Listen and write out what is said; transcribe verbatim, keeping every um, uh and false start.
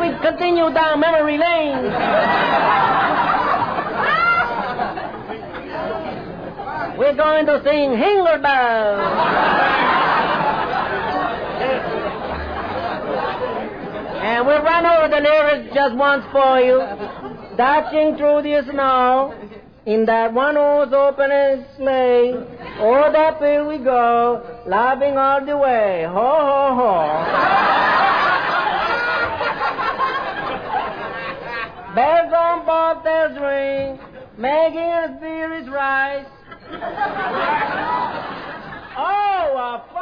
we continue down memory lane. We're going to sing Jingle Bells. And we'll run over the lyrics just once for you. Dashing through the snow in that one-horse open sleigh. Oh, that field we go, laughing all the way. Ho, ho, ho. Bells on bobtails ring, making our spirits rise. Oh, a